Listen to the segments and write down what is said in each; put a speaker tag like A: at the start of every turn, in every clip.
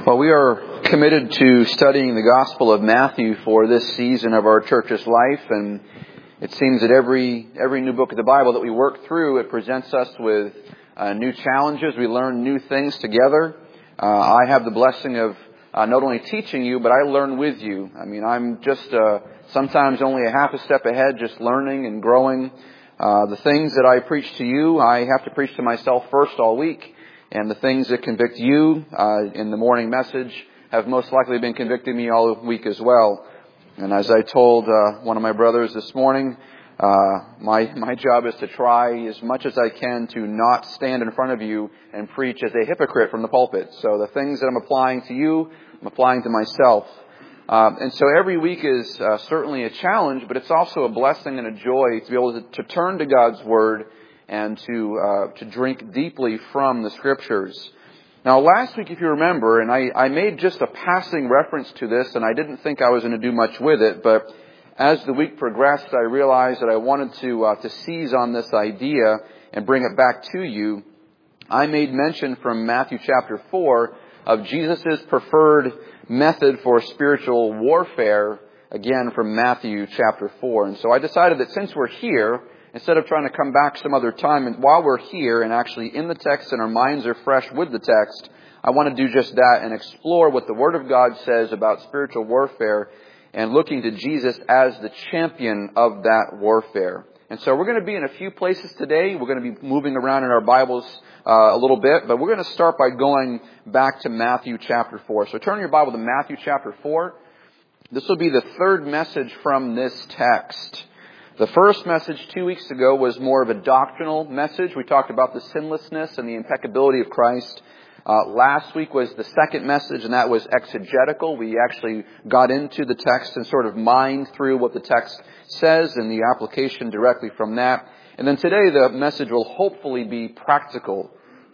A: Well, we are committed to studying the Gospel of Matthew for this season of our church's life, and it seems that every new book of the Bible that we work through, it presents us with new challenges. We learn new things together. I have the blessing of not only teaching you, but I learn with you. I mean, I'm just sometimes only a half a step ahead, just learning and growing. The things that I preach to you, I have to preach to myself first all week. And the things that convict you in the morning message have most likely been convicting me all week as well. And as I told one of my brothers this morning, my job is to try as much as I can to not stand in front of you and preach as a hypocrite from the pulpit. So the things that I'm applying to you, I'm applying to myself. And so every week is certainly a challenge, but it's also a blessing and a joy to be able to turn to God's Word and to drink deeply from the Scriptures. Now, last week, if you remember, and I made just a passing reference to this, and I didn't think I was going to do much with it, but as the week progressed, I realized that I wanted to seize on this idea and bring it back to you. I made mention from Matthew chapter 4 of Jesus' preferred method for spiritual warfare, again from Matthew chapter 4. And so I decided that since we're here, instead of trying to come back some other time, and while we're here and actually in the text and our minds are fresh with the text, I want to do just that and explore what the Word of God says about spiritual warfare and looking to Jesus as the champion of that warfare. And so we're going to be in a few places today. We're going to be moving around in our Bibles a little bit, but we're going to start by going back to Matthew chapter 4. So turn your Bible to Matthew chapter 4. This will be the third message from this text. The first message 2 weeks ago was more of a doctrinal message. We talked about the sinlessness and the impeccability of Christ. Last week was the second message, and that was exegetical. We actually got into the text and sort of mined through what the text says and the application directly from that. And then today the message will hopefully be practical.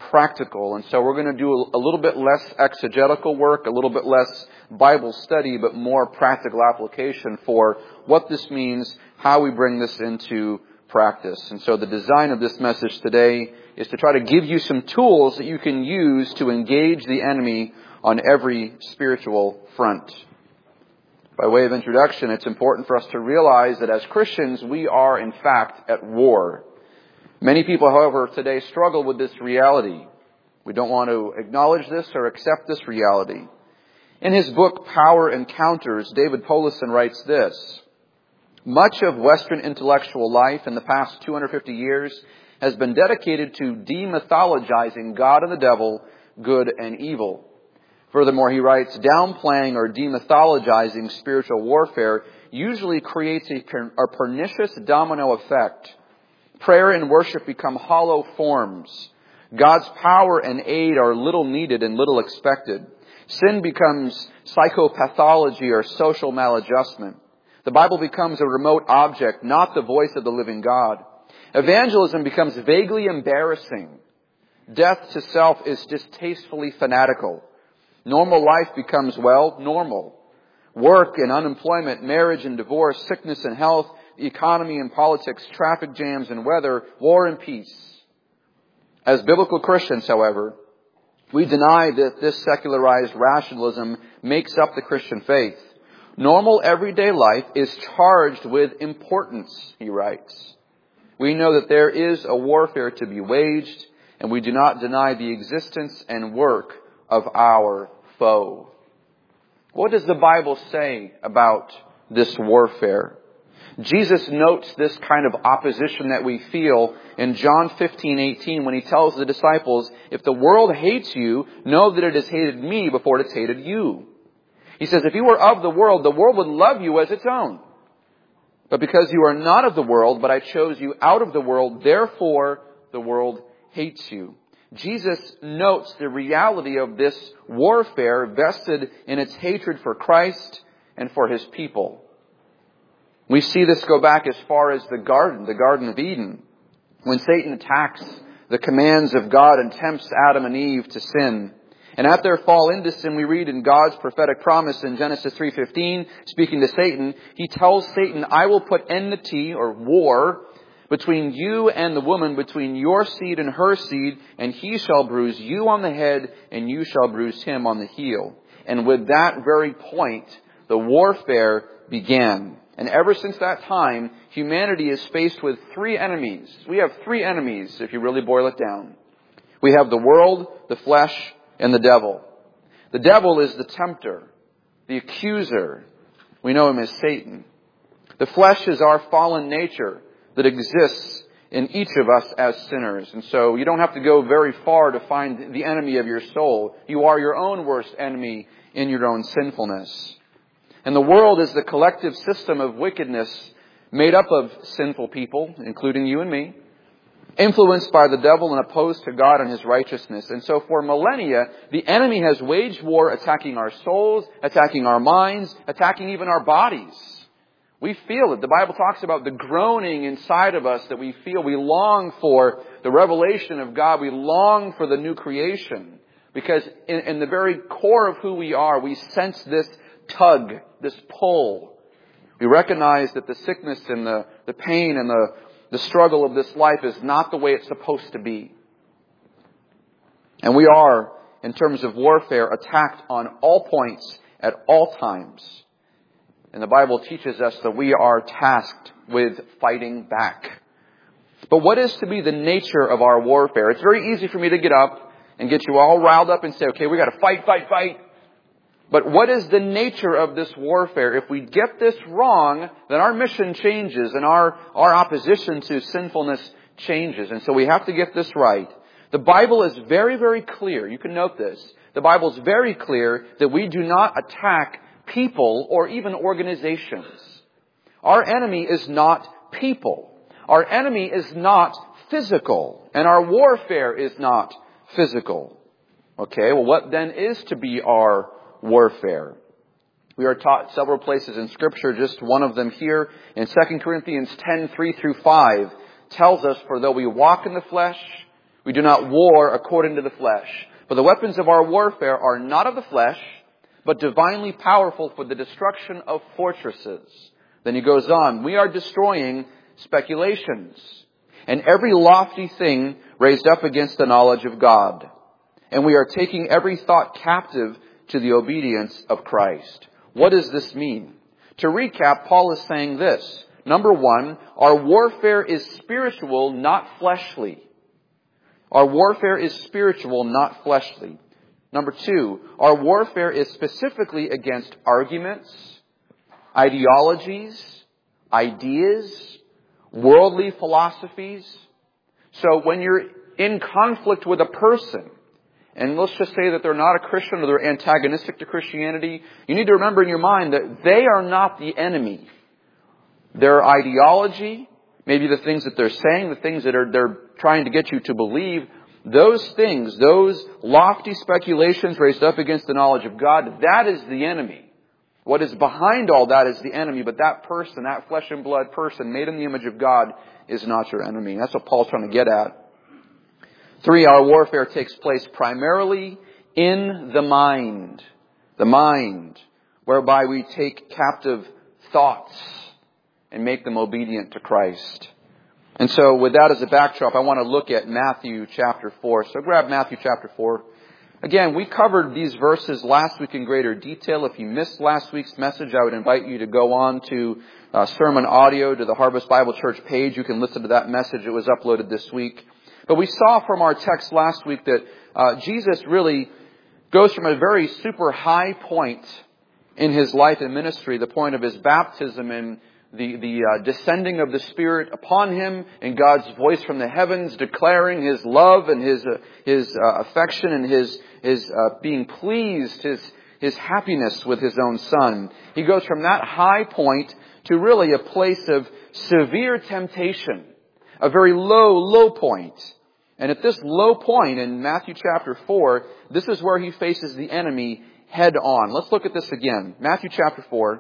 A: And so we're going to do a little bit less exegetical work, a little bit less Bible study, but more practical application for what this means, how we bring this into practice. And so the design of this message today is to try to give you some tools that you can use to engage the enemy on every spiritual front. By way of introduction, it's important for us to realize that as Christians, we are in fact at war. Many people, however, today struggle with this reality. We don't want to acknowledge this or accept this reality. In his book, Power Encounters, David Powlison writes this: much of Western intellectual life in the past 250 years has been dedicated to demythologizing God and the devil, good and evil. Furthermore, he writes, downplaying or demythologizing spiritual warfare usually creates a pernicious domino effect. Prayer and worship become hollow forms. God's power and aid are little needed and little expected. Sin becomes psychopathology or social maladjustment. The Bible becomes a remote object, not the voice of the living God. Evangelism becomes vaguely embarrassing. Death to self is distastefully fanatical. Normal life becomes, normal. Work and unemployment, marriage and divorce, sickness and health, the economy and politics, traffic jams and weather, war and peace. As biblical Christians, however, we deny that this secularized rationalism makes up the Christian faith. Normal everyday life is charged with importance, he writes. We know that there is a warfare to be waged, and we do not deny the existence and work of our foe. What does the Bible say about this warfare? Jesus notes this kind of opposition that we feel in John 15:18 when he tells the disciples, if the world hates you, know that it has hated me before it's hated you. He says, if you were of the world would love you as its own. But because you are not of the world, but I chose you out of the world, therefore the world hates you. Jesus notes the reality of this warfare vested in its hatred for Christ and for his people. We see this go back as far as the Garden of Eden, when Satan attacks the commands of God and tempts Adam and Eve to sin. And at their fall into sin, we read in God's prophetic promise in Genesis 3:15, speaking to Satan, he tells Satan, I will put enmity or war between you and the woman, between your seed and her seed, and he shall bruise you on the head, and you shall bruise him on the heel. And with that very point, the warfare began. And ever since that time, humanity is faced with three enemies. We have three enemies, if you really boil it down. We have the world, the flesh, and the devil. The devil is the tempter, the accuser. We know him as Satan. The flesh is our fallen nature that exists in each of us as sinners. And so you don't have to go very far to find the enemy of your soul. You are your own worst enemy in your own sinfulness. And the world is the collective system of wickedness made up of sinful people, including you and me, influenced by the devil and opposed to God and His righteousness. And so for millennia, the enemy has waged war attacking our souls, attacking our minds, attacking even our bodies. We feel it. The Bible talks about the groaning inside of us that we feel. We long for the revelation of God. We long for the new creation. Because in the very core of who we are, we sense this tug, this pull. We recognize that the sickness and the pain and the struggle of this life is not the way it's supposed to be. And we are, in terms of warfare, attacked on all points at all times. And the Bible teaches us that we are tasked with fighting back. But what is to be the nature of our warfare? It's very easy for me to get up and get you all riled up and say, okay, we got to fight. But what is the nature of this warfare? If we get this wrong, then our mission changes and our opposition to sinfulness changes. And so we have to get this right. The Bible is very, very clear. You can note this. The Bible is very clear that we do not attack people or even organizations. Our enemy is not people. Our enemy is not physical. And our warfare is not physical. Okay, well, what then is to be our warfare? We are taught several places in Scripture, just one of them here. In 2 Corinthians 10:3-5 tells us, for though we walk in the flesh, we do not war according to the flesh. For the weapons of our warfare are not of the flesh, but divinely powerful for the destruction of fortresses. Then he goes on, we are destroying speculations and every lofty thing raised up against the knowledge of God. And we are taking every thought captive to the obedience of Christ. What does this mean? To recap, Paul is saying this. Number one, our warfare is spiritual, not fleshly. Our warfare is spiritual, not fleshly. Number two, our warfare is specifically against arguments, ideologies, ideas, worldly philosophies. So when you're in conflict with a person, and let's just say that they're not a Christian or they're antagonistic to Christianity, you need to remember in your mind that they are not the enemy. Their ideology, maybe the things that they're saying, the things that they're trying to get you to believe, those things, those lofty speculations raised up against the knowledge of God, that is the enemy. What is behind all that is the enemy, but that person, that flesh and blood person made in the image of God is not your enemy. That's what Paul's trying to get at. 3, our warfare takes place primarily in the mind. The mind, whereby we take captive thoughts and make them obedient to Christ. And so with that as a backdrop, I want to look at Matthew chapter 4. So grab Matthew chapter 4. Again, we covered these verses last week in greater detail. If you missed last week's message, I would invite you to go on to sermon audio to the Harvest Bible Church page. You can listen to that message. It was uploaded this week. But we saw from our text last week that Jesus really goes from a very super high point in His life and ministry, the point of His baptism and the descending of the Spirit upon Him, and God's voice from the heavens declaring His love and His affection and His being pleased, His happiness with His own Son. He goes from that high point to really a place of severe temptation, a very low point. And at this low point in Matthew chapter 4, this is where He faces the enemy head on. Let's look at this again. Matthew chapter 4.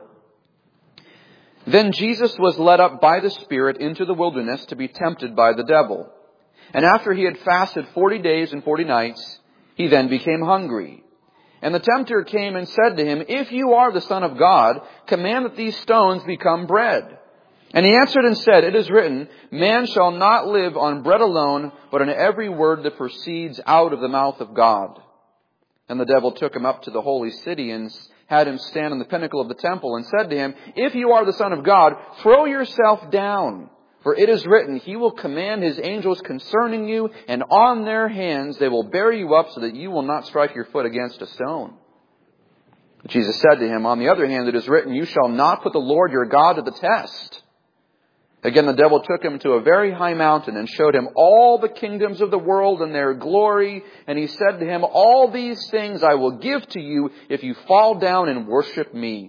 A: Then Jesus was led up by the Spirit into the wilderness to be tempted by the devil. And after He had fasted 40 days and 40 nights, He then became hungry. And the tempter came and said to Him, If you are the Son of God, command that these stones become bread. And He answered and said, It is written, Man shall not live on bread alone, but on every word that proceeds out of the mouth of God. And the devil took him up to the holy city and had him stand on the pinnacle of the temple and said to him, "If you are the Son of God, throw yourself down. For it is written, He will command His angels concerning you, and on their hands they will bear you up so that you will not strike your foot against a stone." Jesus said to him, "On the other hand, it is written, You shall not put the Lord your God to the test." Again, the devil took him to a very high mountain and showed him all the kingdoms of the world and their glory. And he said to him, "All these things I will give to you if you fall down and worship me."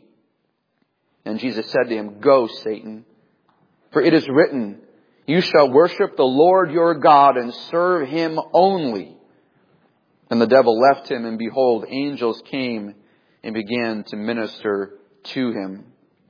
A: And Jesus said to him, "Go, Satan, for it is written, You shall worship the Lord your God and serve Him only." And the devil left him, and behold, angels came and began to minister to him.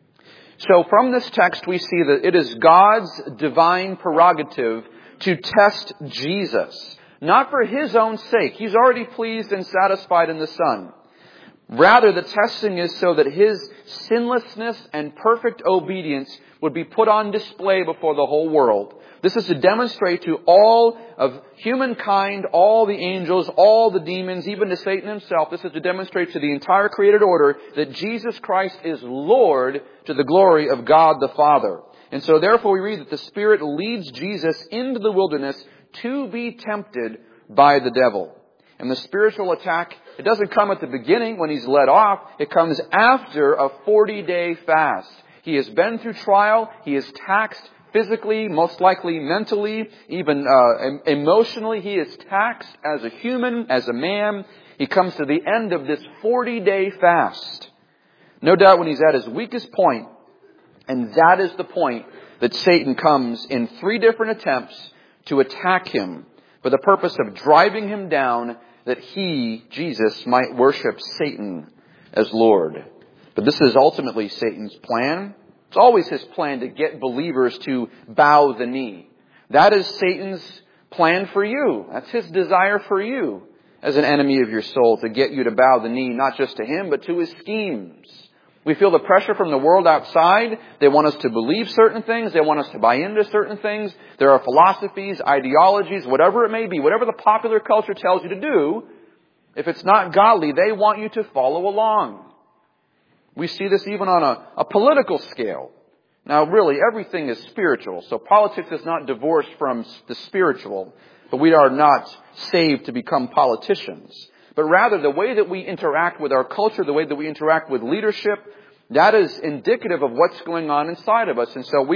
A: So from this text we see that it is God's divine prerogative to test Jesus. Not for His own sake. He's already pleased and satisfied in the Son. Rather, the testing is so that His sinlessness and perfect obedience would be put on display before the whole world. This is to demonstrate to all of humankind, all the angels, all the demons, even to Satan himself, this is to demonstrate to the entire created order that Jesus Christ is Lord to the glory of God the Father. And so therefore we read that the Spirit leads Jesus into the wilderness to be tempted by the devil. And the spiritual attack, it doesn't come at the beginning when he's led off. It comes after a 40-day fast. He has been through trial. He is taxed physically, most likely mentally, even emotionally. He is taxed as a human, as a man. He comes to the end of this 40-day fast. No doubt when he's at his weakest point, and that is the point that Satan comes in 3 different attempts to attack him for the purpose of driving him down, that he, Jesus, might worship Satan as Lord. But this is ultimately Satan's plan. It's always his plan to get believers to bow the knee. That is Satan's plan for you. That's his desire for you as an enemy of your soul, to get you to bow the knee, not just to him, but to his schemes. We feel the pressure from the world outside. They want us to believe certain things. They want us to buy into certain things. There are philosophies, ideologies, whatever it may be, whatever the popular culture tells you to do. If it's not godly, they want you to follow along. We see this even on a political scale. Now, really, everything is spiritual. So politics is not divorced from the spiritual. But we are not saved to become politicians. But rather, the way that we interact with our culture, the way that we interact with leadership, that is indicative of what's going on inside of us. And so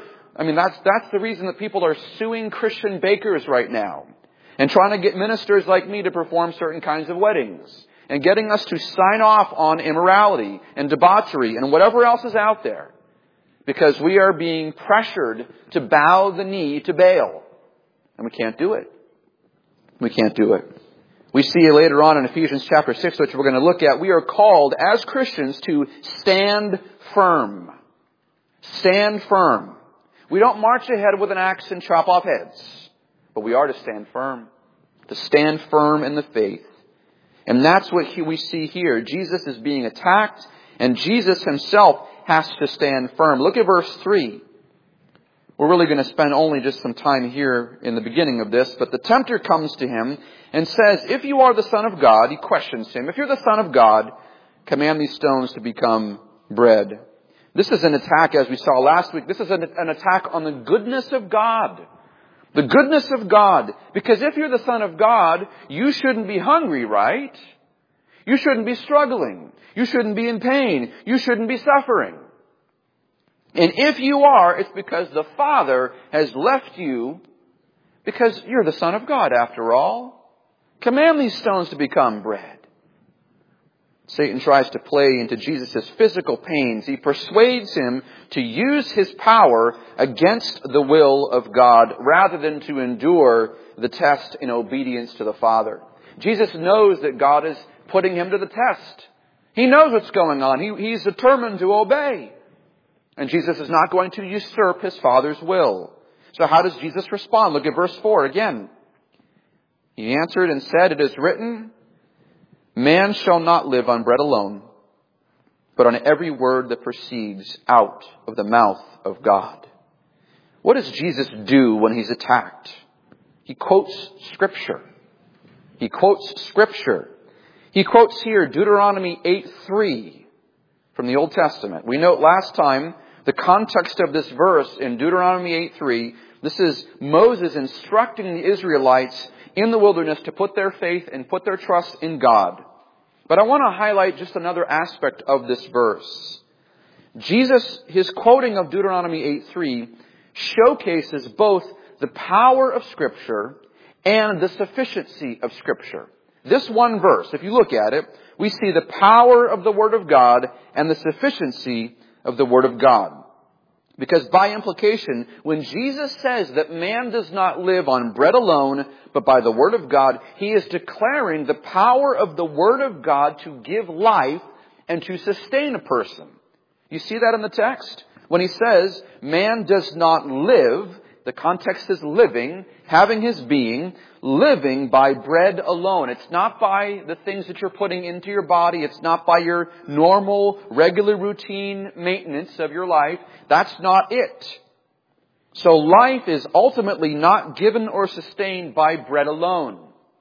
A: that's the reason that people are suing Christian bakers right now and trying to get ministers like me to perform certain kinds of weddings and getting us to sign off on immorality and debauchery and whatever else is out there, because we are being pressured to bow the knee to Baal. And we can't do it. We can't do it. We see later on in Ephesians chapter 6, which we're going to look at, we are called as Christians to stand firm. Stand firm. We don't march ahead with an axe and chop off heads, but we are to stand firm. To stand firm in the faith. And that's what we see here. Jesus is being attacked, and Jesus himself has to stand firm. Look at verse 3. We're really going to spend only just some time here in the beginning of this, but the tempter comes to him and says, "If you are the Son of God," he questions him, "if you're the Son of God, command these stones to become bread." This is an attack, as we saw last week. This is an attack on the goodness of God. The goodness of God. Because if you're the Son of God, you shouldn't be hungry, right? You shouldn't be struggling. You shouldn't be in pain. You shouldn't be suffering. And if you are, it's because the Father has left you, because you're the Son of God after all. Command these stones to become bread. Satan tries to play into Jesus' physical pains. He persuades him to use his power against the will of God rather than to endure the test in obedience to the Father. Jesus knows that God is putting him to the test. He knows what's going on. He's determined to obey. And Jesus is not going to usurp his Father's will. So how does Jesus respond? Look at verse 4 again. He answered and said, "It is written, Man shall not live on bread alone, but on every word that proceeds out of the mouth of God." What does Jesus do when he's attacked? He quotes Scripture. He quotes Scripture. He quotes here Deuteronomy 8:3 from the Old Testament. We note last time the context of this verse in Deuteronomy 8:3. This is Moses instructing the Israelites in the wilderness to put their faith and put their trust in God. But I want to highlight just another aspect of this verse. Jesus, his quoting of Deuteronomy 8:3 showcases both the power of Scripture and the sufficiency of Scripture. This one verse, if you look at it, we see the power of the Word of God and the sufficiency of the Word of God. Because by implication, when Jesus says that man does not live on bread alone, but by the Word of God, He is declaring the power of the Word of God to give life and to sustain a person. You see that in the text? When He says, man does not live, the context is living, having his being, living by bread alone. It's not by the things that you're putting into your body. It's not by your normal, regular routine maintenance of your life. That's not it. So life is ultimately not given or sustained by bread alone.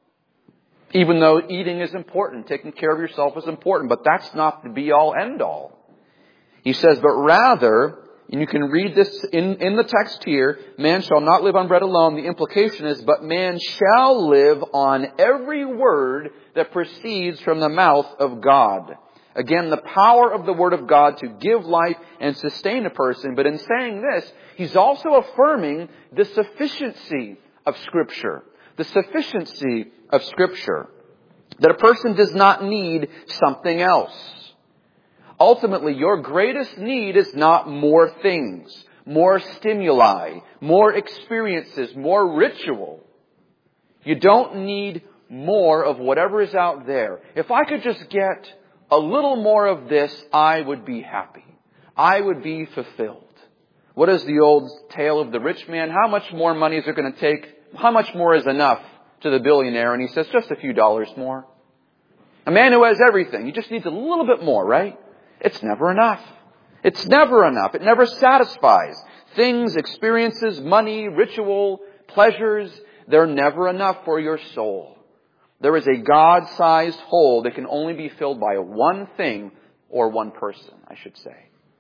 A: Even though eating is important, taking care of yourself is important, but that's not the be-all, end-all. He says, but rather, and you can read this in the text here, man shall not live on bread alone. The implication is, but man shall live on every word that proceeds from the mouth of God. Again, the power of the Word of God to give life and sustain a person. But in saying this, he's also affirming the sufficiency of Scripture. The sufficiency of Scripture. That a person does not need something else. Ultimately, your greatest need is not more things, more stimuli, more experiences, more ritual. You don't need more of whatever is out there. If I could just get a little more of this, I would be happy. I would be fulfilled. What is the old tale of the rich man? How much more money is it going to take? How much more is enough to the billionaire? And he says, just a few dollars more. A man who has everything, he just needs a little bit more, right? It's never enough. It's never enough. It never satisfies. Things, experiences, money, ritual, pleasures, they're never enough for your soul. There is a God-sized hole that can only be filled by one thing or one person, I should say.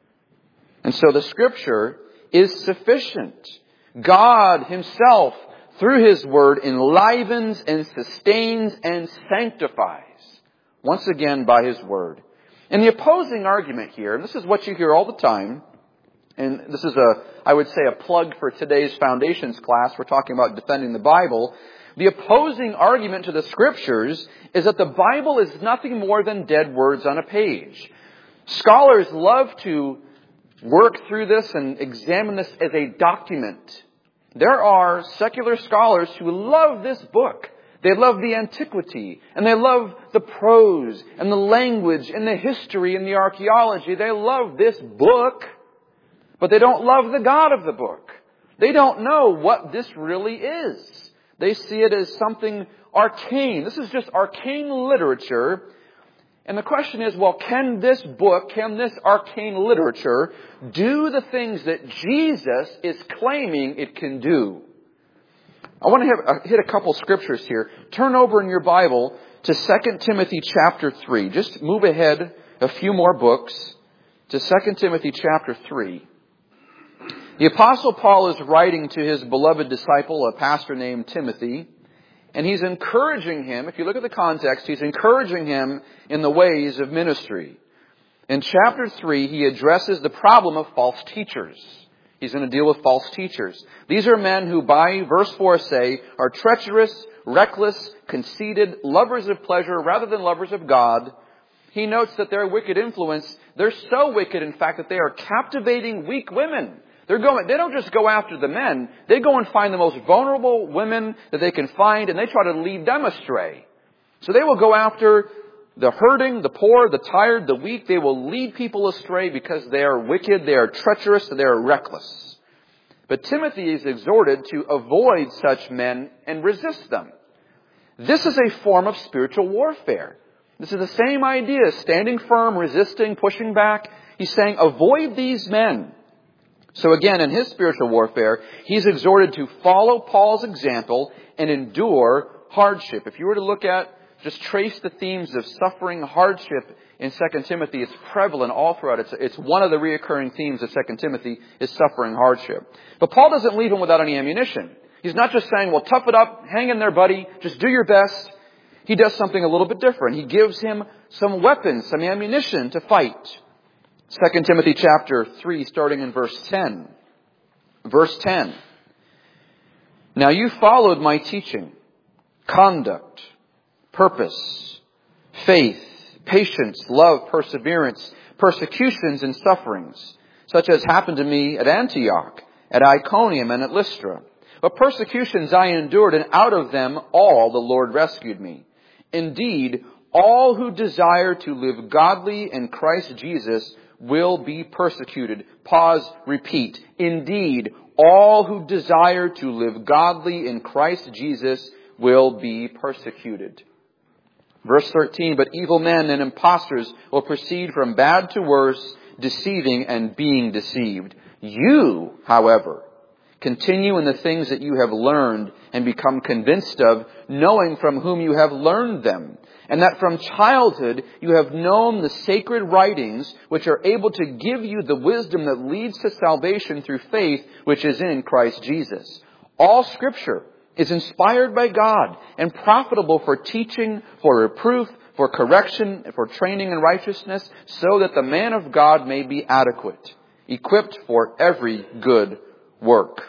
A: And so the Scripture is sufficient. God Himself, through His Word, enlivens and sustains and sanctifies. Once again by His Word. And the opposing argument here, and this is what you hear all the time, and this is I would say a plug for today's Foundations class. We're talking about defending the Bible. The opposing argument to the Scriptures is that the Bible is nothing more than dead words on a page. Scholars love to work through this and examine this as a document. There are secular scholars who love this book. They love the antiquity, and they love the prose, and the language, and the history, and the archaeology. They love this book, but they don't love the God of the book. They don't know what this really is. They see it as something arcane. This is just arcane literature. And the question is, well, can this book, can this arcane literature do the things that Jesus is claiming it can do? I want to hit a couple scriptures here. Turn over in your Bible to 2 Timothy chapter 3. Just move ahead a few more books to 2 Timothy chapter 3. The Apostle Paul is writing to his beloved disciple, a pastor named Timothy, and he's encouraging him, if you look at the context, he's encouraging him in the ways of ministry. In chapter 3, he addresses the problem of false teachers. He's going to deal with false teachers. These are men who, by verse 4 say, are treacherous, reckless, conceited, lovers of pleasure rather than lovers of God. He notes that their wicked influence, they're so wicked, in fact, that they are captivating weak women. They don't just go after the men. They go and find the most vulnerable women that they can find, and they try to lead them astray. So they will go after the hurting, the poor, the tired, the weak. They will lead people astray because they are wicked, they are treacherous, they are reckless. But Timothy is exhorted to avoid such men and resist them. This is a form of spiritual warfare. This is the same idea, standing firm, resisting, pushing back. He's saying, avoid these men. So again, in his spiritual warfare, he's exhorted to follow Paul's example and endure hardship. If you were to look at just trace the themes of suffering, hardship in 2 Timothy. It's prevalent all throughout. It's one of the reoccurring themes of 2 Timothy is suffering, hardship. But Paul doesn't leave him without any ammunition. He's not just saying, well, tough it up, hang in there, buddy, just do your best. He does something a little bit different. He gives him some weapons, some ammunition to fight. 2 Timothy chapter 3, starting in verse 10. Verse 10. Now you followed my teaching, conduct, purpose, faith, patience, love, perseverance, persecutions and sufferings, such as happened to me at Antioch, at Iconium, and at Lystra. But persecutions I endured, and out of them all the Lord rescued me. Indeed, all who desire to live godly in Christ Jesus will be persecuted. Pause, repeat. Indeed, all who desire to live godly in Christ Jesus will be persecuted. Verse 13, but evil men and impostors will proceed from bad to worse, deceiving and being deceived. You, however, continue in the things that you have learned and become convinced of, knowing from whom you have learned them, and that from childhood you have known the sacred writings, which are able to give you the wisdom that leads to salvation through faith, which is in Christ Jesus. All Scripture is inspired by God and profitable for teaching, for reproof, for correction, for training in righteousness, so that the man of God may be adequate, equipped for every good work.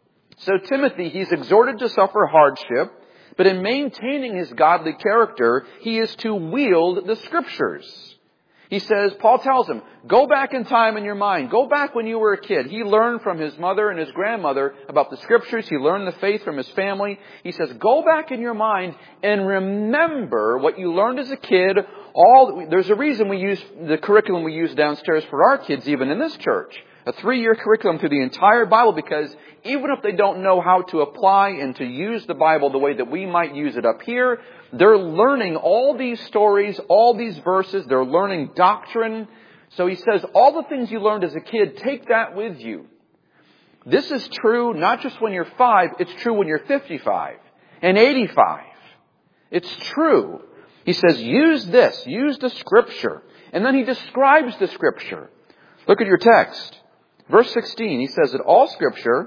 A: So Timothy, he's exhorted to suffer hardship, but in maintaining his godly character, he is to wield the Scriptures. He says, Paul tells him, go back in time in your mind. Go back when you were a kid. He learned from his mother and his grandmother about the Scriptures. He learned the faith from his family. He says, go back in your mind and remember what you learned as a kid. There's a reason we use the curriculum we use downstairs for our kids, even in this church. A 3-year curriculum through the entire Bible, because even if they don't know how to apply and to use the Bible the way that we might use it up here, they're learning all these stories, all these verses. They're learning doctrine. So he says, all the things you learned as a kid, take that with you. This is true not just when you're 5, it's true when you're 55 and 85. It's true. He says, use this, use the Scripture. And then he describes the Scripture. Look at your text. Verse 16, he says that all Scripture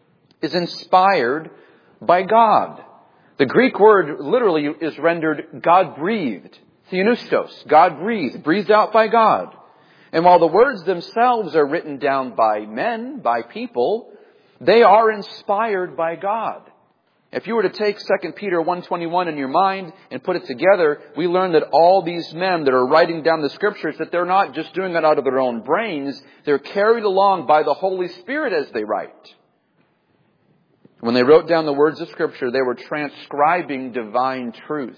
A: is inspired by God. The Greek word literally is rendered God-breathed. Theopneustos, God-breathed, breathed out by God. And while the words themselves are written down by men, by people, they are inspired by God. If you were to take 2 Peter 1:21 in your mind and put it together, we learn that all these men that are writing down the Scriptures, that they're not just doing it out of their own brains, they're carried along by the Holy Spirit as they write. When they wrote down the words of Scripture, they were transcribing divine truth.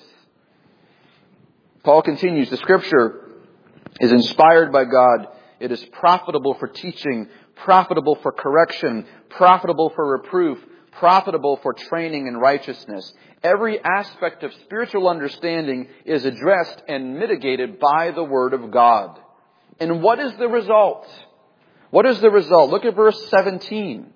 A: Paul continues, the Scripture is inspired by God. It is profitable for teaching, profitable for correction, profitable for reproof, profitable for training in righteousness. Every aspect of spiritual understanding is addressed and mitigated by the Word of God. And what is the result? What is the result? Look at verse 17.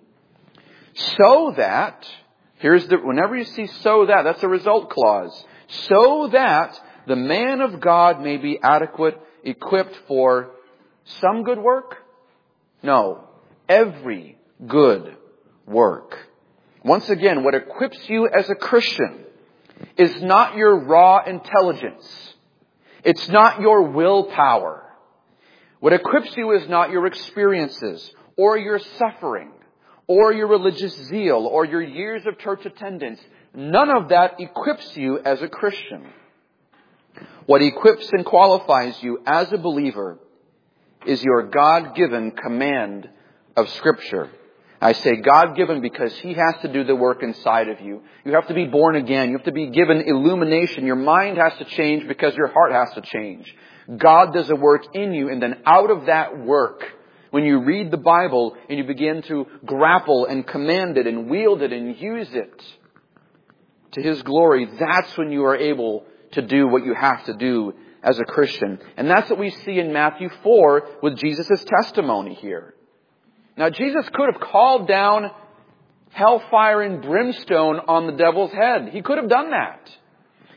A: So that, whenever you see so that, that's a result clause. So that the man of God may be adequate, equipped for some good work? No, every good work. Once again, what equips you as a Christian is not your raw intelligence. It's not your willpower. What equips you is not your experiences or your suffering or your religious zeal or your years of church attendance. None of that equips you as a Christian. What equips and qualifies you as a believer is your God-given command of Scripture. I say God-given because He has to do the work inside of you. You have to be born again. You have to be given illumination. Your mind has to change because your heart has to change. God does a work in you, and then out of that work, when you read the Bible and you begin to grapple and command it and wield it and use it to His glory, that's when you are able to do what you have to do as a Christian. And that's what we see in Matthew 4 with Jesus' testimony here. Now, Jesus could have called down hellfire and brimstone on the devil's head. He could have done that.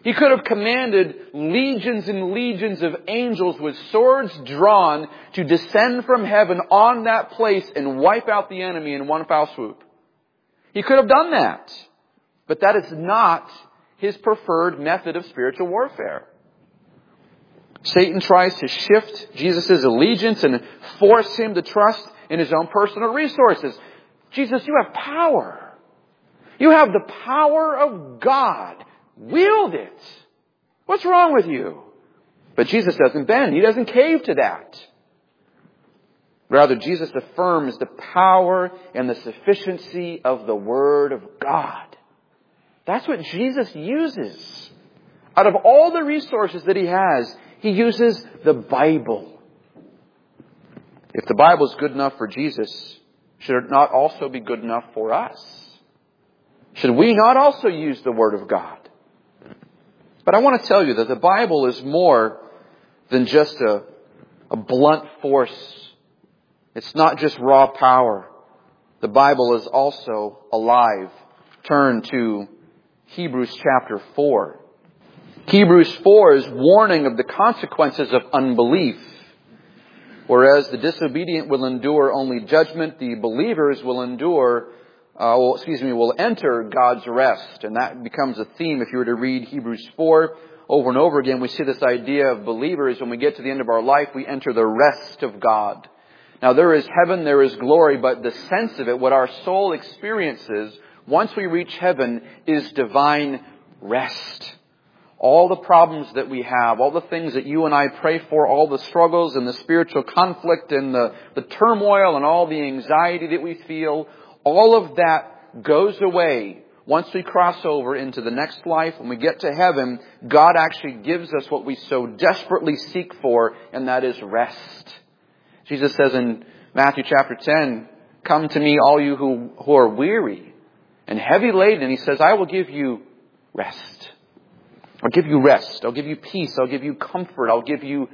A: He could have commanded legions and legions of angels with swords drawn to descend from heaven on that place and wipe out the enemy in one foul swoop. He could have done that. But that is not his preferred method of spiritual warfare. Satan tries to shift Jesus' allegiance and force him to trust in his own personal resources. Jesus, you have power. You have the power of God. Wield it. What's wrong with you? But Jesus doesn't bend. He doesn't cave to that. Rather, Jesus affirms the power and the sufficiency of the Word of God. That's what Jesus uses. Out of all the resources that he has, he uses the Bible. If the Bible is good enough for Jesus, should it not also be good enough for us? Should we not also use the Word of God? But I want to tell you that the Bible is more than just a blunt force. It's not just raw power. The Bible is also alive. Turn to Hebrews chapter 4. Hebrews 4 is warning of the consequences of unbelief. Whereas the disobedient will endure only judgment, the believers will will enter God's rest. And that becomes a theme if you were to read Hebrews 4 over and over again. We see this idea of believers, when we get to the end of our life, we enter the rest of God. Now there is heaven, there is glory, but the sense of it, what our soul experiences once we reach heaven, is divine rest. All the problems that we have, all the things that you and I pray for, all the struggles and the spiritual conflict and the turmoil and all the anxiety that we feel, all of that goes away once we cross over into the next life. When we get to heaven, God actually gives us what we so desperately seek for, and that is rest. Jesus says in Matthew chapter 10, "Come to me, all you who are weary and heavy laden," and he says, "I will give you rest. I'll give you rest. I'll give you peace. I'll give you comfort. I'll give you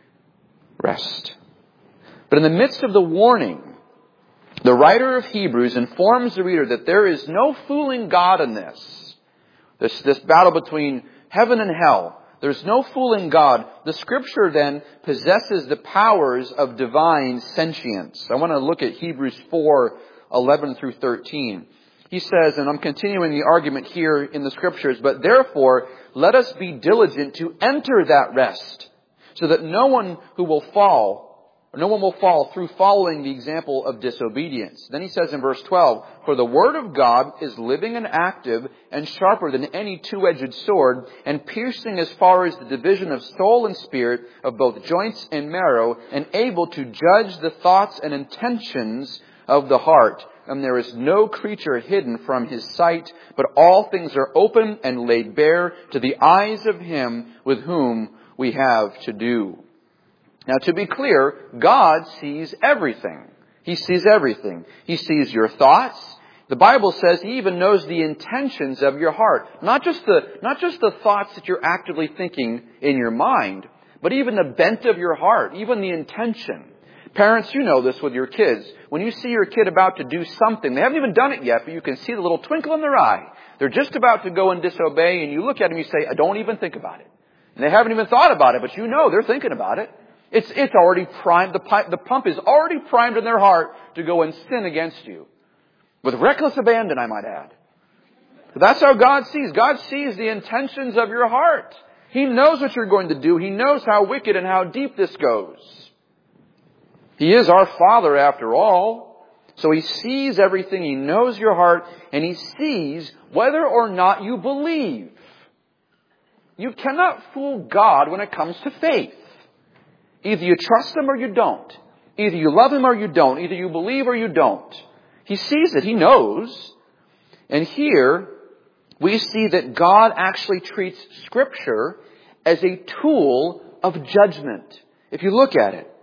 A: rest." But in the midst of the warning, the writer of Hebrews informs the reader that there is no fooling God in this. This battle between heaven and hell. There's no fooling God. The Scripture then possesses the powers of divine sentience. I want to look at Hebrews 4:11 through 13. He says, and I'm continuing the argument here in the Scriptures, "But therefore, let us be diligent to enter that rest, so that no one will fall through following the example of disobedience." Then he says in verse 12, "For the Word of God is living and active and sharper than any two-edged sword, and piercing as far as the division of soul and spirit, of both joints and marrow, and able to judge the thoughts and intentions of the heart. And there is no creature hidden from his sight, but all things are open and laid bare to the eyes of him with whom we have to do." Now, to be clear, God sees everything. He sees everything. He sees your thoughts. The Bible says He even knows the intentions of your heart. Not just the thoughts that you're actively thinking in your mind, but even the bent of your heart, even the intention. Parents, you know this with your kids. When you see your kid about to do something, they haven't even done it yet, but you can see the little twinkle in their eye. They're just about to go and disobey, and you look at them and you say, "Don't even think about it." And they haven't even thought about it, but you know they're thinking about it. It's already primed. The pump is already primed in their heart to go and sin against you. With reckless abandon, I might add. But that's how God sees. God sees the intentions of your heart. He knows what you're going to do. He knows how wicked and how deep this goes. He is our Father after all. So He sees everything. He knows your heart. And He sees whether or not you believe. You cannot fool God when it comes to faith. Either you trust Him or you don't. Either you love Him or you don't. Either you believe or you don't. He sees it. He knows. And here we see that God actually treats Scripture as a tool of judgment. If you look at it.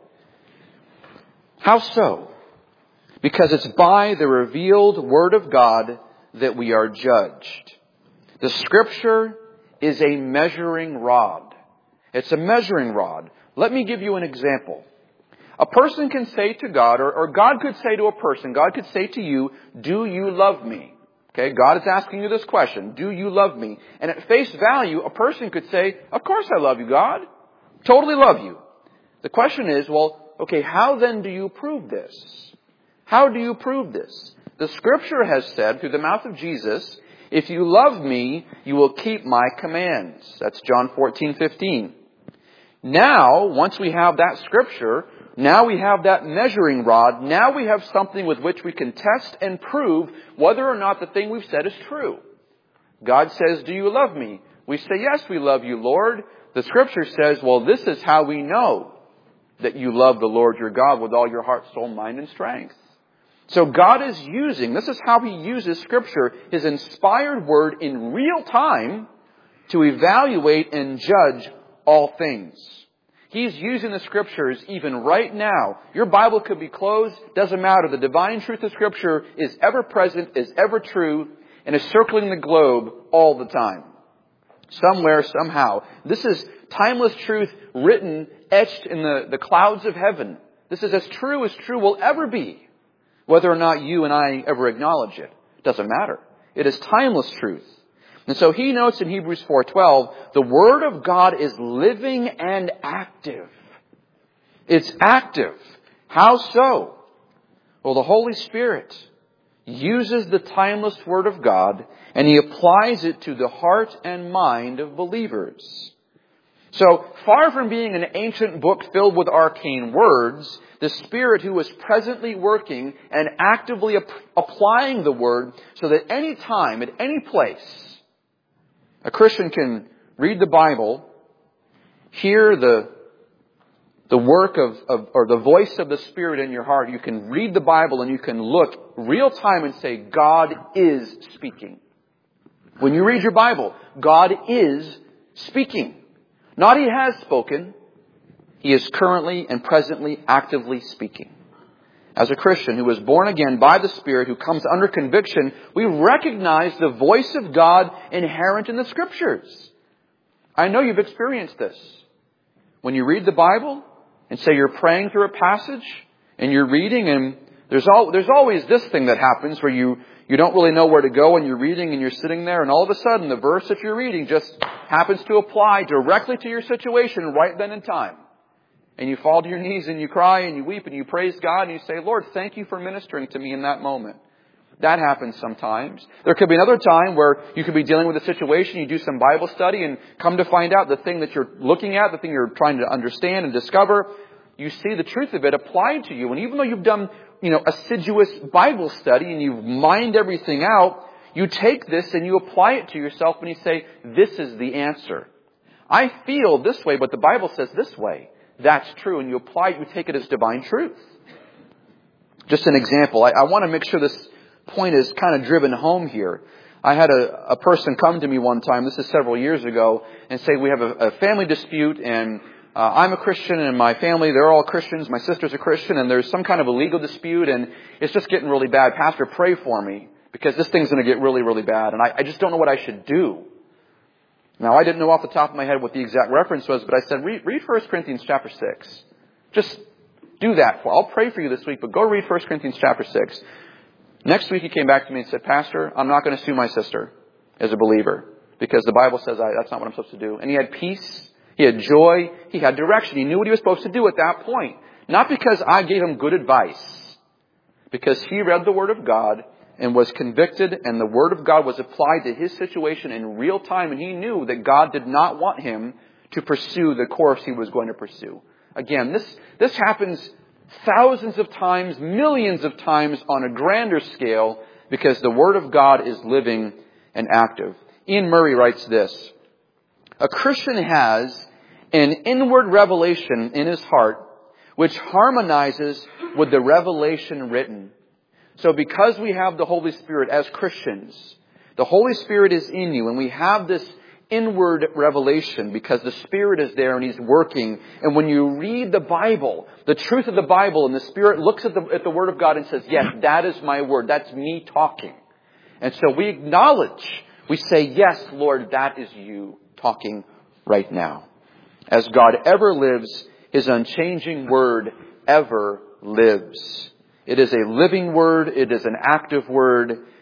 A: How so? Because it's by the revealed Word of God that we are judged. The Scripture is a measuring rod. It's a measuring rod. Let me give you an example. A person can say to God, or God could say to a person, God could say to you, "Do you love me?" Okay, God is asking you this question. Do you love me? And at face value, a person could say, of course I love you, God. Totally love you. The question is, well, okay, how then do you prove this? How do you prove this? The Scripture has said through the mouth of Jesus, if you love me, you will keep my commands. That's John 14:15. Now, once we have that Scripture, now we have that measuring rod, now we have something with which we can test and prove whether or not the thing we've said is true. God says, do you love me? We say, yes, we love you, Lord. The Scripture says, well, this is how we know that you love the Lord your God with all your heart, soul, mind, and strength. So God is using, this is how He uses Scripture, His inspired Word in real time to evaluate and judge all things. He's using the Scriptures even right now. Your Bible could be closed, doesn't matter. The divine truth of Scripture is ever present, is ever true, and is circling the globe all the time. Somewhere, somehow. This is timeless truth written, etched in the clouds of heaven. This is as true will ever be. Whether or not you and I ever acknowledge it, doesn't matter. It is timeless truth. And so he notes in Hebrews 4:12, the Word of God is living and active. It's active. How so? Well, the Holy Spirit uses the timeless Word of God and He applies it to the heart and mind of believers. So, far from being an ancient book filled with arcane words, the Spirit who is presently working and actively applying the Word so that any time, at any place, a Christian can read the Bible, hear the work or the voice of the Spirit in your heart. You can read the Bible and you can look real time and say, God is speaking. When you read your Bible, God is speaking. Not He has spoken. He is currently and presently actively speaking. As a Christian who is born again by the Spirit, who comes under conviction, we recognize the voice of God inherent in the Scriptures. I know you've experienced this. When you read the Bible and say you're praying through a passage and you're reading, and there's always this thing that happens where you don't really know where to go and you're reading and you're sitting there and all of a sudden the verse that you're reading just happens to apply directly to your situation right then and time. And you fall to your knees and you cry and you weep and you praise God and you say, Lord, thank you for ministering to me in that moment. That happens sometimes. There could be another time where you could be dealing with a situation, you do some Bible study and come to find out the thing that you're looking at, the thing you're trying to understand and discover, you see the truth of it applied to you. And even though you've done, assiduous Bible study and you've mined everything out, you take this and you apply it to yourself and you say, this is the answer. I feel this way, but the Bible says this way. That's true. And you apply it, you take it as divine truth. Just an example. I want to make sure this point is kind of driven home here. I had a person come to me one time, this is several years ago, and say, we have a family dispute and I'm a Christian and my family, they're all Christians. My sister's a Christian and there's some kind of a legal dispute and it's just getting really bad. Pastor, pray for me because this thing's going to get really, really bad and I just don't know what I should do. Now, I didn't know off the top of my head what the exact reference was, but I said, read 1 Corinthians chapter 6. Just do that. I'll pray for you this week, but go read 1 Corinthians chapter 6. Next week he came back to me and said, Pastor, I'm not going to sue my sister as a believer because the Bible says that's not what I'm supposed to do. And he had peace. He had joy. He had direction. He knew what he was supposed to do at that point. Not because I gave him good advice. Because he read the Word of God and was convicted and the Word of God was applied to his situation in real time. And he knew that God did not want him to pursue the course he was going to pursue. Again, this happens thousands of times, millions of times on a grander scale because the Word of God is living and active. Ian Murray writes this, a Christian has an inward revelation in his heart which harmonizes with the revelation written. So because we have the Holy Spirit as Christians, the Holy Spirit is in you and we have this inward revelation because the Spirit is there and He's working. And when you read the Bible, the truth of the Bible, and the Spirit looks at the Word of God and says, yes, that is my Word. That's me talking. And so we acknowledge, we say, yes, Lord, that is you talking right now. As God ever lives, His unchanging Word ever lives. It is a living Word. It is an active Word.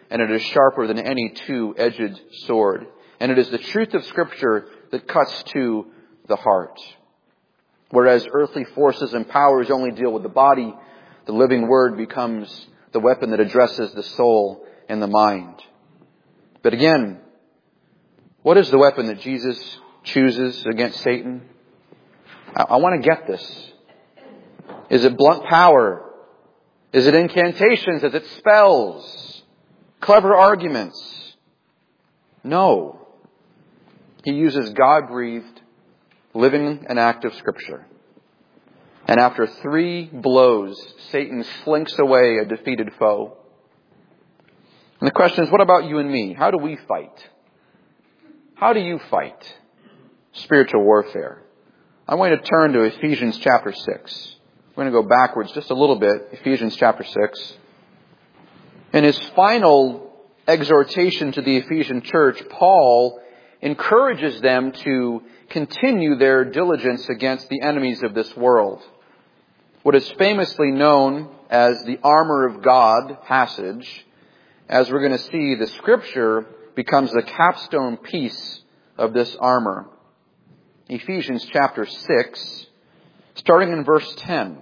A: and it is sharper than any two-edged sword. And it is the truth of Scripture that cuts to the heart. Whereas earthly forces and powers only deal with the body, the living Word becomes the weapon that addresses the soul and the mind. But again, what is the weapon that Jesus chooses against Satan? I want to get this. Is it blunt power? Is it incantations? Is it spells? Clever arguments? No. He uses God-breathed, living and active Scripture. And after 3 blows, Satan slinks away a defeated foe. And the question is, what about you and me? How do we fight? How do you fight spiritual warfare? I want to turn to Ephesians chapter 6. We're going to go backwards just a little bit. Ephesians chapter 6. In his final exhortation to the Ephesian church, Paul encourages them to continue their diligence against the enemies of this world. What is famously known as the armor of God passage, as we're going to see, the Scripture becomes the capstone piece of this armor. Ephesians chapter 6, starting in verse 10.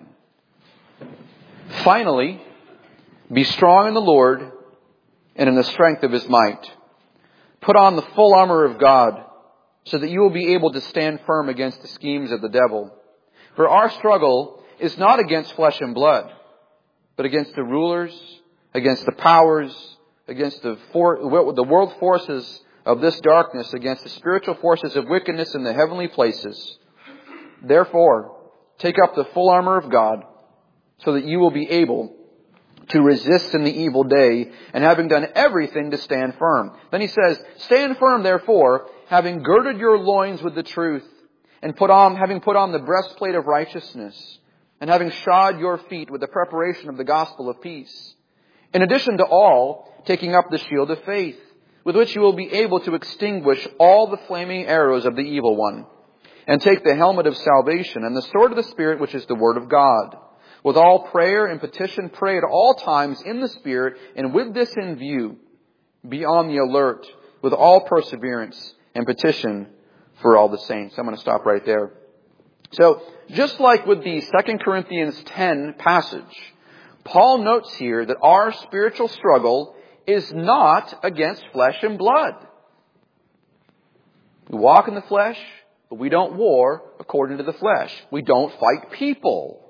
A: Finally, be strong in the Lord and in the strength of His might. Put on the full armor of God so that you will be able to stand firm against the schemes of the devil. For our struggle is not against flesh and blood, but against the rulers, against the powers, against the world forces of this darkness, against the spiritual forces of wickedness in the heavenly places. Therefore, take up the full armor of God so that you will be able to resist in the evil day, and having done everything to stand firm. Then he says, stand firm, therefore, having girded your loins with the truth, and having put on the breastplate of righteousness, and having shod your feet with the preparation of the gospel of peace. In addition to all, taking up the shield of faith, with which you will be able to extinguish all the flaming arrows of the evil one, and take the helmet of salvation and the sword of the Spirit, which is the word of God. With all prayer and petition, pray at all times in the Spirit, and with this in view, be on the alert with all perseverance and petition for all the saints. I'm going to stop right there. So, just like with the 2 Corinthians 10 passage, Paul notes here that our spiritual struggle is not against flesh and blood. We walk in the flesh, but we don't war according to the flesh. We don't fight people.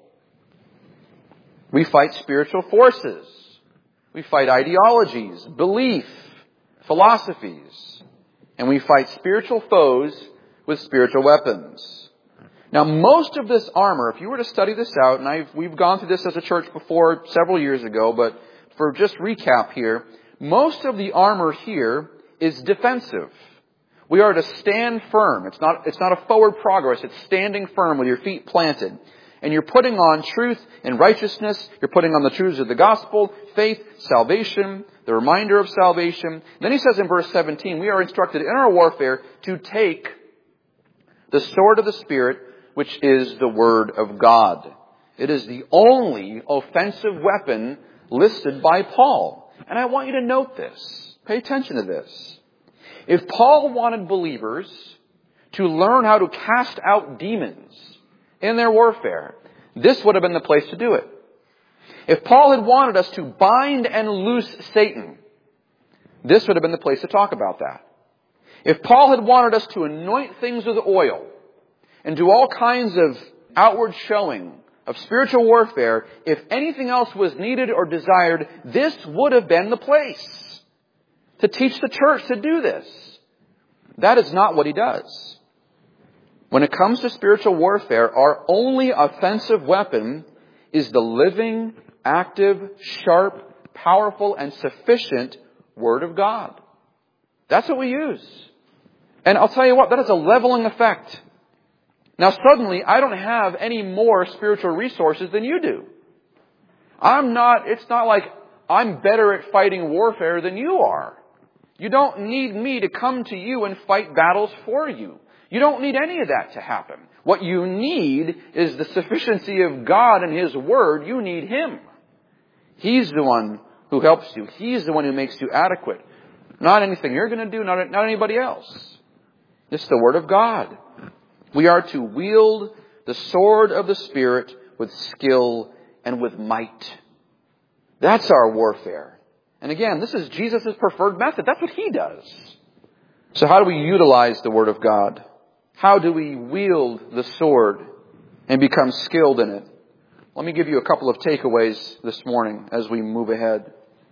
A: We fight spiritual forces. We fight ideologies, belief, philosophies. And we fight spiritual foes with spiritual weapons. Now, most of this armor, if you were to study this out, and we've gone through this as a church before several years ago, but for just recap here, most of the armor here is defensive. We are to stand firm. It's not a forward progress. It's standing firm with your feet planted. And you're putting on truth and righteousness. You're putting on the truths of the gospel, faith, salvation, the reminder of salvation. Then he says in verse 17, we are instructed in our warfare to take the sword of the Spirit, which is the Word of God. It is the only offensive weapon listed by Paul. And I want you to note this. Pay attention to this. If Paul wanted believers to learn how to cast out demons in their warfare, this would have been the place to do it. If Paul had wanted us to bind and loose Satan, this would have been the place to talk about that. If Paul had wanted us to anoint things with oil and do all kinds of outward showing of spiritual warfare, if anything else was needed or desired, this would have been the place to teach the church to do this. That is not what he does. When it comes to spiritual warfare, our only offensive weapon is the living, active, sharp, powerful, and sufficient Word of God. That's what we use. And I'll tell you what, that has a leveling effect. Now suddenly, I don't have any more spiritual resources than you do. It's not like I'm better at fighting warfare than you are. You don't need me to come to you and fight battles for you. You don't need any of that to happen. What you need is the sufficiency of God and His Word. You need Him. He's the one who helps you. He's the one who makes you adequate. Not anything you're going to do, not anybody else. It's the Word of God. We are to wield the sword of the Spirit with skill and with might. That's our warfare. And again, this is Jesus' preferred method. That's what He does. So how do we utilize the Word of God? How do we wield the sword and become skilled in it? Let me give you a couple of takeaways this morning as we move ahead.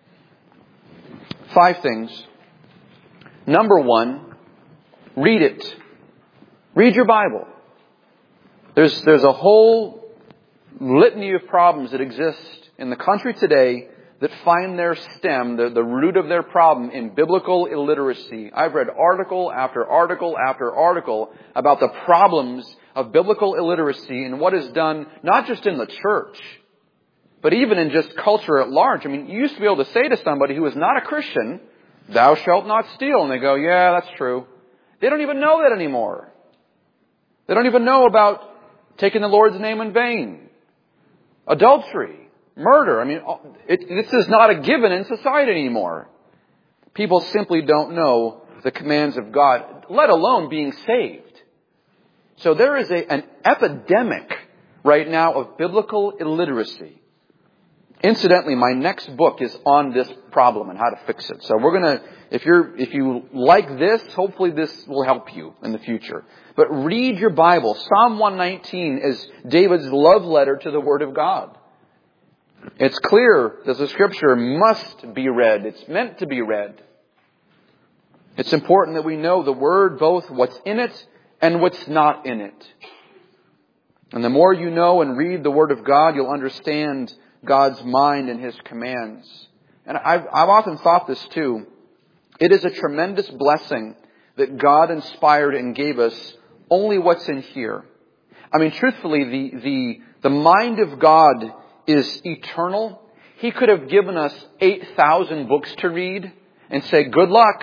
A: 5 things. Number 1, read it. Read your Bible. There's a whole litany of problems that exist in the country today that find their stem, the root of their problem, in biblical illiteracy. I've read article after article after article about the problems of biblical illiteracy and what is done not just in the church, but even in just culture at large. I mean, you used to be able to say to somebody who is not a Christian, "Thou shalt not steal." And they go, "Yeah, that's true." They don't even know that anymore. They don't even know about taking the Lord's name in vain. Adultery, murder. I mean, this is not a given in society anymore. People simply don't know the commands of God, let alone being saved. So there is an epidemic right now of biblical illiteracy. Incidentally, my next book is on this problem and how to fix it. So we're going to, if you like this, hopefully this will help you in the future. But read your Bible. Psalm 119 is David's love letter to the Word of God. It's clear that the Scripture must be read. It's meant to be read. It's important that we know the Word, both what's in it and what's not in it. And the more you know and read the Word of God, you'll understand God's mind and His commands. And I've often thought this too. It is a tremendous blessing that God inspired and gave us only what's in here. I mean, truthfully, the mind of God is eternal. He could have given us 8,000 books to read and say, good luck.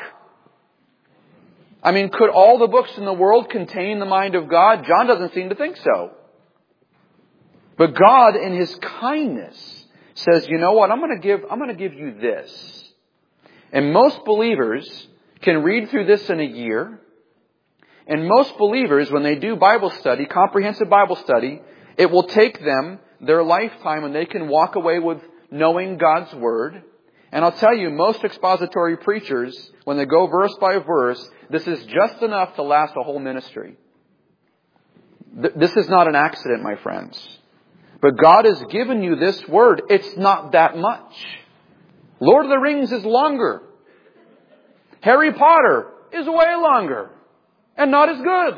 A: I mean, could all the books in the world contain the mind of God? John doesn't seem to think so. But God, in His kindness, says, you know what? I'm going to give you this. And most believers can read through this in a year. And most believers, when they do Bible study, comprehensive Bible study, it will take them their lifetime and they can walk away with knowing God's Word. And I'll tell you, most expository preachers, when they go verse by verse, this is just enough to last a whole ministry. This is not an accident, my friends. But God has given you this Word. It's not that much. Lord of the Rings is longer. Harry Potter is way longer. And not as good.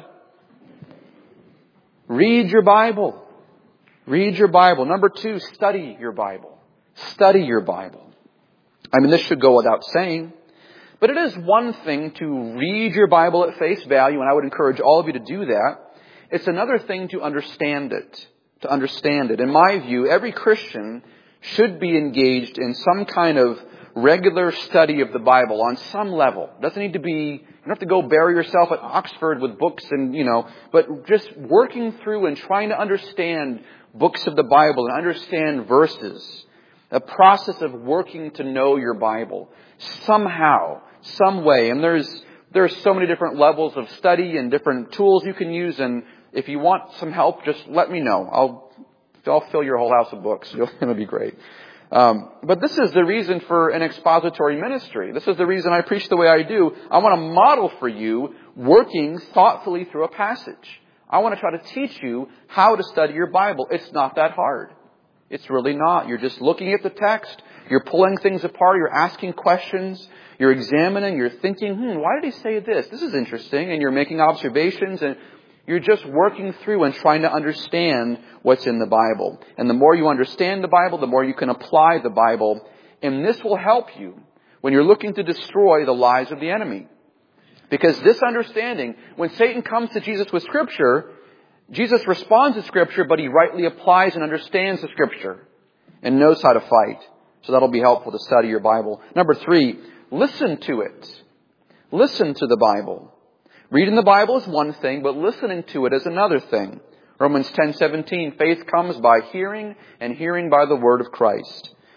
A: Read your Bible. Read your Bible. Number 2, study your Bible. Study your Bible. I mean, this should go without saying. But it is one thing to read your Bible at face value, and I would encourage all of you to do that. It's another thing to understand it. To understand it. In my view, every Christian should be engaged in some kind of regular study of the Bible on some level. It doesn't need to be, you don't have to go bury yourself at Oxford with books and, but just working through and trying to understand books of the Bible and understand verses. A process of working to know your Bible. Somehow, some way. And there's so many different levels of study and different tools you can use. And if you want some help, just let me know. I'll fill your whole house with books. It'll be great. But this is the reason for an expository ministry. This is the reason I preach the way I do. I want to model for you working thoughtfully through a passage. I want to try to teach you how to study your Bible. It's not that hard. It's really not. You're just looking at the text. You're pulling things apart. You're asking questions. You're examining. You're thinking, why did he say this? This is interesting. And you're making observations and you're just working through and trying to understand what's in the Bible. And the more you understand the Bible, the more you can apply the Bible. And this will help you when you're looking to destroy the lies of the enemy. Because this understanding, when Satan comes to Jesus with Scripture, Jesus responds to Scripture, but he rightly applies and understands the Scripture and knows how to fight. So that'll be helpful to study your Bible. Number 3, listen to it. Listen to the Bible. Reading the Bible is one thing, but listening to it is another thing. Romans 10:17, faith comes by hearing, and hearing by the word of Christ.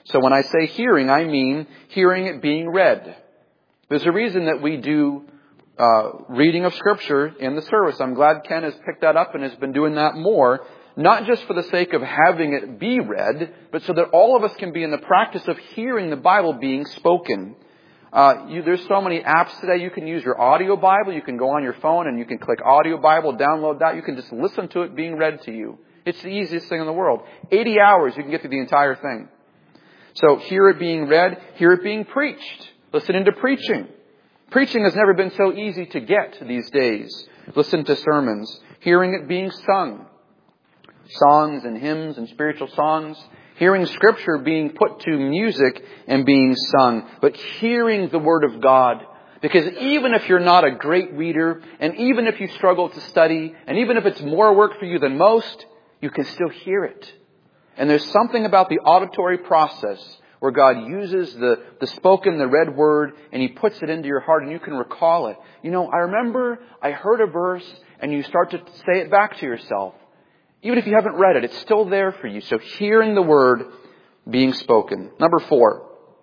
A: So when I say hearing, I mean hearing it being read. There's a reason that we do reading of Scripture in the service. I'm glad Ken has picked that up and has been doing that more. Not just for the sake of having it be read, but so that all of us can be in the practice of hearing the Bible being spoken. There's so many apps today. You can use your audio Bible. You can go on your phone and you can click audio Bible, download that. You can just listen to it being read to you. It's the easiest thing in the world. 80 hours, you can get through the entire thing. So hear it being read, hear it being preached. Listen to preaching. Preaching has never been so easy to get these days. Listen to sermons. Hearing it being sung. Songs and hymns and spiritual songs. Hearing Scripture being put to music and being sung. But hearing the Word of God. Because even if you're not a great reader, and even if you struggle to study, and even if it's more work for you than most, you can still hear it. And there's something about the auditory process where God uses the spoken, the read word, and He puts it into your heart and you can recall it. You know, I remember I heard a verse and you start to say it back to yourself. Even if you haven't read it, it's still there for you. So hearing the word being spoken. Number four,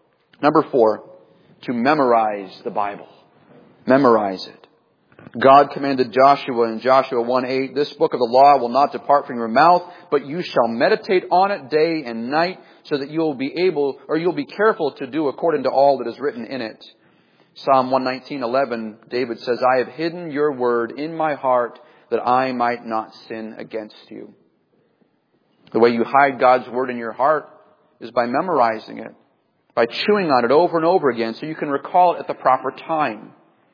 A: to memorize the Bible. Memorize it. God commanded Joshua in Joshua 1:8, "This book of the law will not depart from your mouth, but you shall meditate on it day and night, so that you'll be careful to do according to all that is written in it." Psalm 119:11, David says, "I have hidden your word in my heart that I might not sin against you." The way you hide God's word in your heart is by memorizing it, by chewing on it over and over again so you can recall it at the proper time.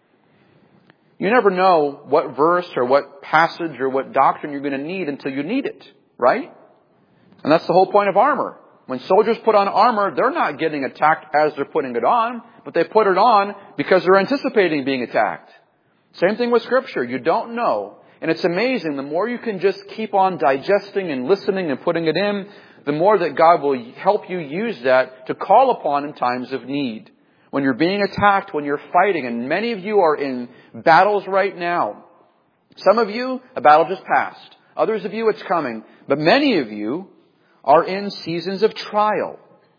A: You never know what verse or what passage or what doctrine you're going to need until you need it, right? And that's the whole point of armor. When soldiers put on armor, they're not getting attacked as they're putting it on, but they put it on because they're anticipating being attacked. Same thing with Scripture. You don't know. And it's amazing. The more you can just keep on digesting and listening and putting it in, the more that God will help you use that to call upon in times of need. When you're being attacked, when you're fighting, and many of you are in battles right now. Some of you, a battle just passed. Others of you, it's coming. But many of you are in seasons of trial.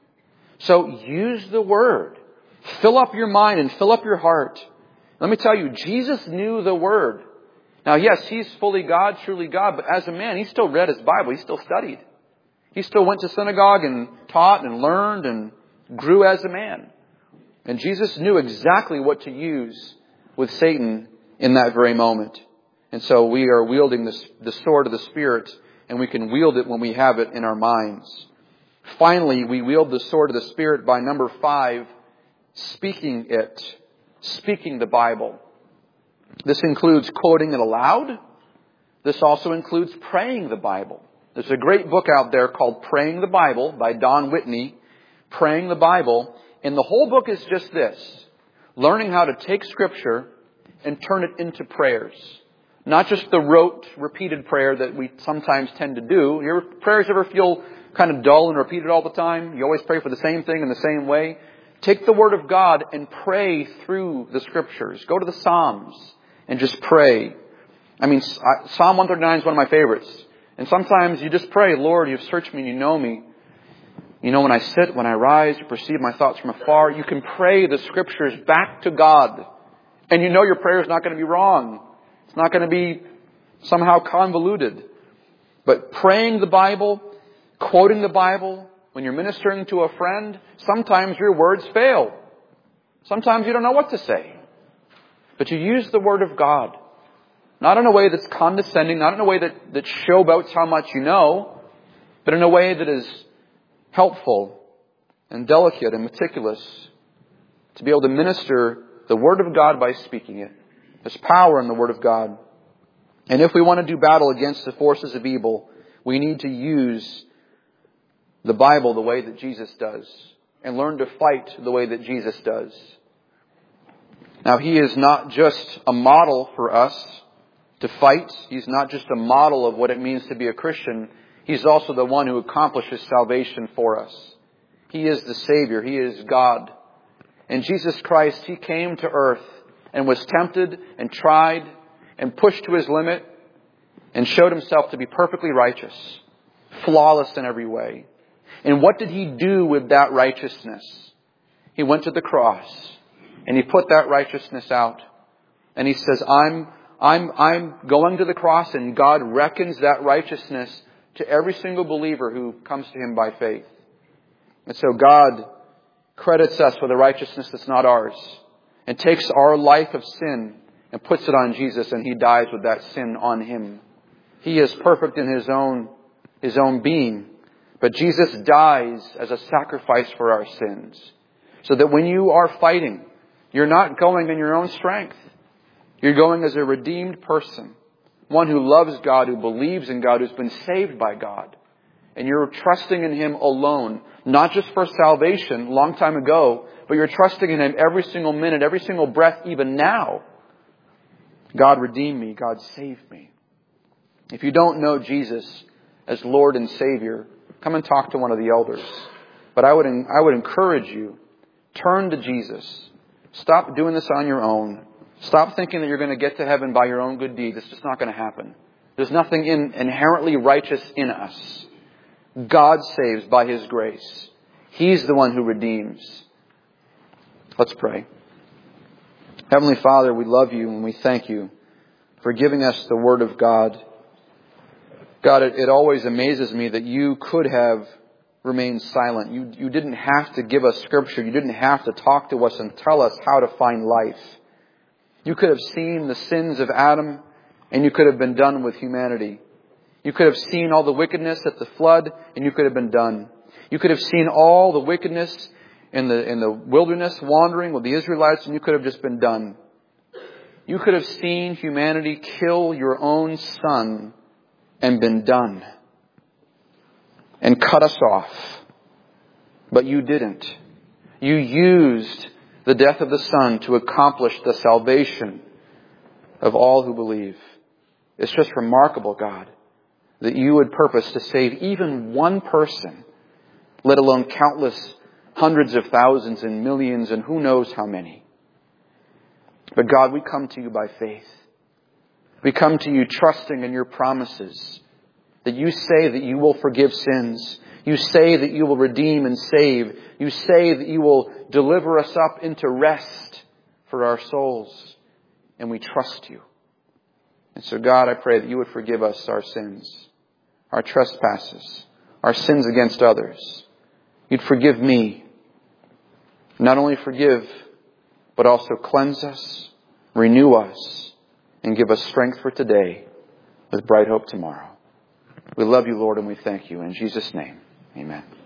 A: So use the Word. Fill up your mind and fill up your heart. Let me tell you, Jesus knew the Word. Now, yes, He's fully God, truly God, but as a man, He still read His Bible. He still studied. He still went to synagogue and taught and learned and grew as a man. And Jesus knew exactly what to use with Satan in that very moment. And so we are wielding the sword of the Spirit, and we can wield it when we have it in our minds. Finally, we wield the sword of the Spirit by number 5, speaking it. Speaking the Bible. This includes quoting it aloud. This also includes praying the Bible. There's a great book out there called Praying the Bible by Don Whitney. Praying the Bible. And the whole book is just this. Learning how to take Scripture and turn it into prayers. Not just the rote, repeated prayer that we sometimes tend to do. Your prayers ever feel kind of dull and repeated all the time? You always pray for the same thing in the same way? Take the Word of God and pray through the Scriptures. Go to the Psalms and just pray. I mean, Psalm 139 is one of my favorites. And sometimes you just pray, "Lord, you've searched me and you know me. You know when I sit, when I rise, you perceive my thoughts from afar." You can pray the Scriptures back to God. And you know your prayer is not going to be wrong. It's not going to be somehow convoluted. But praying the Bible, quoting the Bible, when you're ministering to a friend, sometimes your words fail. Sometimes you don't know what to say. But you use the Word of God. Not in a way that's condescending, not in a way that showboats how much you know, but in a way that is helpful and delicate and meticulous to be able to minister the Word of God by speaking it. There's power in the Word of God. And if we want to do battle against the forces of evil, we need to use the Bible the way that Jesus does and learn to fight the way that Jesus does. Now, He is not just a model for us to fight. He's not just a model of what it means to be a Christian. He's also the one who accomplishes salvation for us. He is the Savior. He is God. And Jesus Christ, He came to earth and was tempted and tried and pushed to His limit and showed Himself to be perfectly righteous, flawless in every way. And what did He do with that righteousness? He went to the cross and He put that righteousness out. And He says, I'm going to the cross, and God reckons that righteousness to every single believer who comes to Him by faith. And so God credits us with a righteousness that's not ours, and takes our life of sin and puts it on Jesus, and He dies with that sin on Him. He is perfect in His own being. But Jesus dies as a sacrifice for our sins. So that when you are fighting, you're not going in your own strength. You're going as a redeemed person. One who loves God, who believes in God, who's been saved by God. And you're trusting in Him alone. Not just for salvation, a long time ago, but you're trusting in Him every single minute, every single breath, even now. God redeemed me. God saved me. If you don't know Jesus as Lord and Savior, come and talk to one of the elders. But I would encourage you, turn to Jesus. Stop doing this on your own. Stop thinking that you're going to get to heaven by your own good deeds. It's just not going to happen. There's nothing inherently righteous in us. God saves by His grace. He's the one who redeems. Let's pray. Heavenly Father, we love You and we thank You for giving us the Word of God. God, it always amazes me that You could have remained silent. You didn't have to give us Scripture. You didn't have to talk to us and tell us how to find life. You could have seen the sins of Adam, and You could have been done with humanity. You could have seen all the wickedness at the flood, and You could have been done. You could have seen all the wickedness in the wilderness wandering with the Israelites, and You could have just been done. You could have seen humanity kill Your own Son and been done. And cut us off. But You didn't. You used the death of the Son to accomplish the salvation of all who believe. It's just remarkable, God, that You would purpose to save even one person, let alone countless hundreds of thousands and millions and who knows how many. But God, we come to You by faith. We come to You trusting in Your promises, that You say that You will forgive sins. You say that You will redeem and save. You say that You will deliver us up into rest for our souls. And we trust You. And so God, I pray that You would forgive us our sins, our trespasses, our sins against others. You'd forgive me. Not only forgive, but also cleanse us, renew us, and give us strength for today with bright hope tomorrow. We love You, Lord, and we thank You. In Jesus' name, amen.